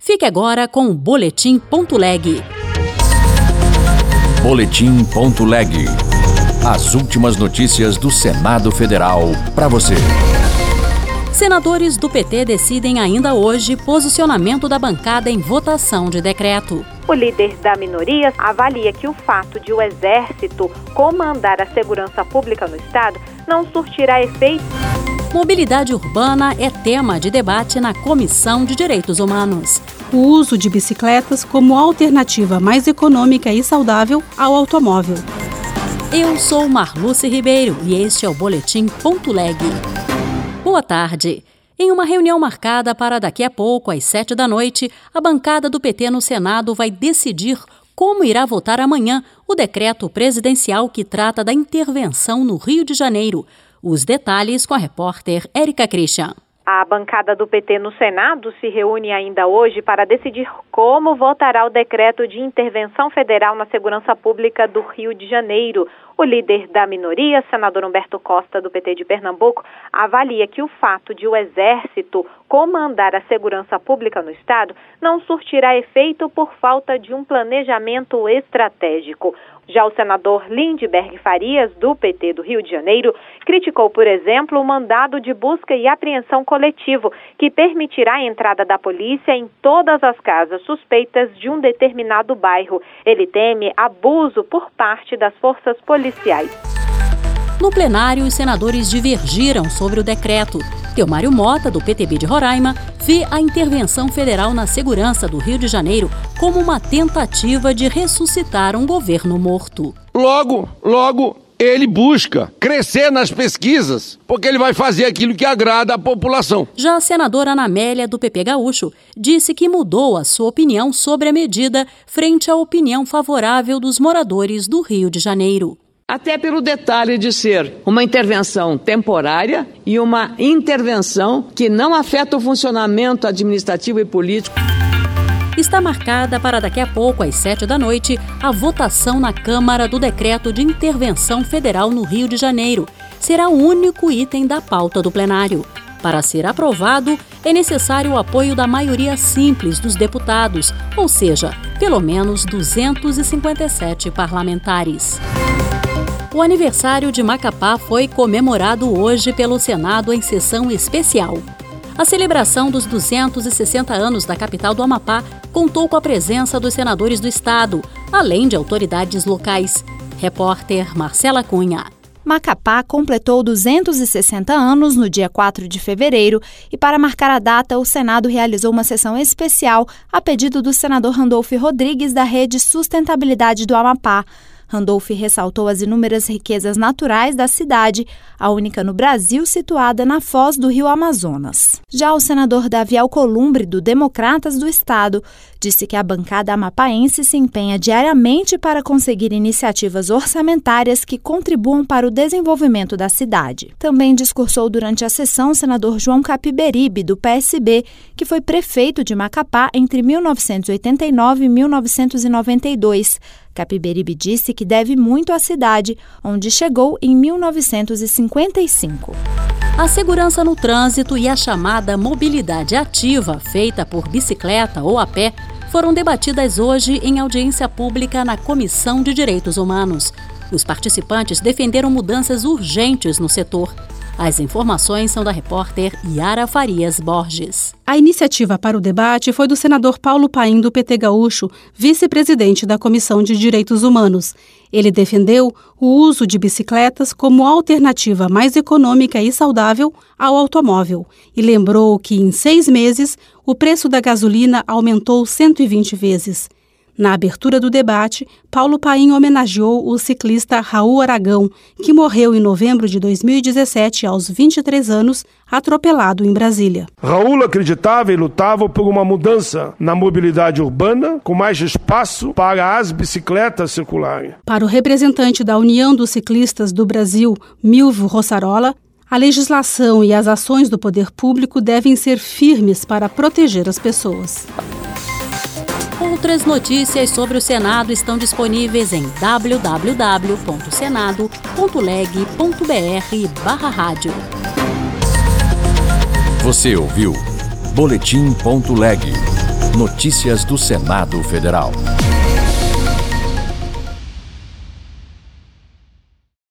Fique agora com o Boletim.leg. Boletim.leg. As últimas notícias do Senado Federal para você. Senadores do PT decidem ainda hoje posicionamento da bancada em votação de decreto. O líder da minoria avalia que o fato de o Exército comandar a segurança pública no Estado não surtirá efeito. Mobilidade urbana é tema de debate na Comissão de Direitos Humanos. O uso de bicicletas como alternativa mais econômica e saudável ao automóvel. Eu sou Marluce Ribeiro e este é o Boletim.leg. Boa tarde. Em uma reunião marcada para daqui a pouco, às 19h, a bancada do PT no Senado vai decidir como irá votar amanhã o decreto presidencial que trata da intervenção no Rio de Janeiro. Os detalhes com a repórter Érica Christian. A bancada do PT no Senado se reúne ainda hoje para decidir como votará o decreto de intervenção federal na segurança pública do Rio de Janeiro. O líder da minoria, senador Humberto Costa, do PT de Pernambuco, avalia que o fato de o Exército comandar a segurança pública no Estado não surtirá efeito por falta de um planejamento estratégico. Já o senador Lindbergh Farias, do PT do Rio de Janeiro, criticou, por exemplo, o mandado de busca e apreensão coletivo, que permitirá a entrada da polícia em todas as casas suspeitas de um determinado bairro. Ele teme abuso por parte das forças policiais. No plenário, os senadores divergiram sobre o decreto. Teomário Mota, do PTB de Roraima, vê a intervenção federal na segurança do Rio de Janeiro como uma tentativa de ressuscitar um governo morto. Logo, ele busca crescer nas pesquisas, porque ele vai fazer aquilo que agrada à população. Já a senadora Ana Amélia, do PP Gaúcho, disse que mudou a sua opinião sobre a medida frente à opinião favorável dos moradores do Rio de Janeiro. Até pelo detalhe de ser uma intervenção temporária e uma intervenção que não afeta o funcionamento administrativo e político. Está marcada para daqui a pouco, às 19h, a votação na Câmara do decreto de intervenção federal no Rio de Janeiro. Será o único item da pauta do plenário. Para ser aprovado, é necessário o apoio da maioria simples dos deputados, ou seja, pelo menos 257 parlamentares. O aniversário de Macapá foi comemorado hoje pelo Senado em sessão especial. A celebração dos 260 anos da capital do Amapá contou com a presença dos senadores do Estado, além de autoridades locais. Repórter Marcela Cunha. Macapá completou 260 anos no dia 4 de fevereiro e, para marcar a data, o Senado realizou uma sessão especial a pedido do senador Randolfo Rodrigues, da Rede Sustentabilidade do Amapá. Randolph ressaltou as inúmeras riquezas naturais da cidade, a única no Brasil situada na foz do rio Amazonas. Já o senador Davi Alcolumbre, do Democratas do Estado, disse que a bancada amapaense se empenha diariamente para conseguir iniciativas orçamentárias que contribuam para o desenvolvimento da cidade. Também discursou durante a sessão o senador João Capiberibe, do PSB, que foi prefeito de Macapá entre 1989 e 1992. Capiberibe disse que deve muito à cidade, onde chegou em 1955. A segurança no trânsito e a chamada mobilidade ativa, feita por bicicleta ou a pé, foram debatidas hoje em audiência pública na Comissão de Direitos Humanos. Os participantes defenderam mudanças urgentes no setor. As informações são da repórter Yara Farias Borges. A iniciativa para o debate foi do senador Paulo Paim, do PT Gaúcho, vice-presidente da Comissão de Direitos Humanos. Ele defendeu o uso de bicicletas como alternativa mais econômica e saudável ao automóvel e lembrou que, em 6 meses, o preço da gasolina aumentou 120 vezes. Na abertura do debate, Paulo Paim homenageou o ciclista Raul Aragão, que morreu em novembro de 2017, aos 23 anos, atropelado em Brasília. Raul acreditava e lutava por uma mudança na mobilidade urbana, com mais espaço para as bicicletas circularem. Para o representante da União dos Ciclistas do Brasil, Milvio Rossarola, a legislação e as ações do poder público devem ser firmes para proteger as pessoas. Outras notícias sobre o Senado estão disponíveis em www.senado.leg.br/rádio. Você ouviu Boletim.leg. Notícias do Senado Federal.